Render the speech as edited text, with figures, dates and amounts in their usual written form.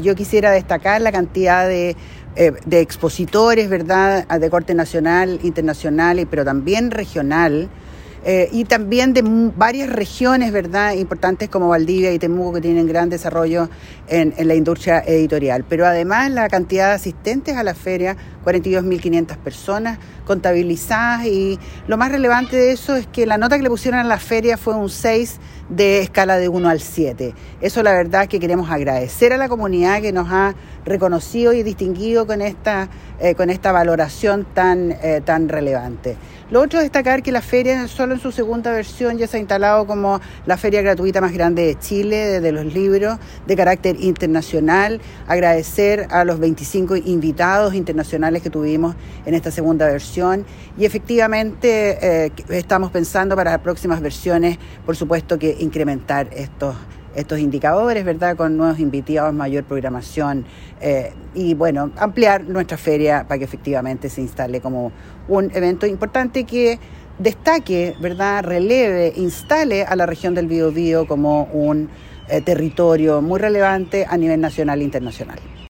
yo quisiera destacar la cantidad de expositores, ¿verdad?, de corte nacional, internacional, pero también regional, y también de varias regiones, ¿verdad?, importantes como Valdivia y Temuco, que tienen gran desarrollo en la industria editorial. Pero además la cantidad de asistentes a la feria, 42.500 personas contabilizadas, y lo más relevante de eso es que la nota que le pusieron a la feria fue un 6 de escala de 1 al 7. Eso la verdad es que queremos agradecer a la comunidad que nos ha reconocido y distinguido con esta valoración tan relevante. Lo otro es destacar que la feria, solo en su segunda versión, ya se ha instalado como la feria gratuita más grande de Chile, de los libros, de carácter internacional. Agradecer a los 25 invitados internacionales que tuvimos en esta segunda versión, y efectivamente estamos pensando para las próximas versiones, por supuesto, que incrementar estos indicadores, ¿verdad?, con nuevos invitados, mayor programación, y bueno, ampliar nuestra feria para que efectivamente se instale como un evento importante que destaque, ¿verdad?, releve, instale a la región del Biobío como un territorio muy relevante a nivel nacional e internacional.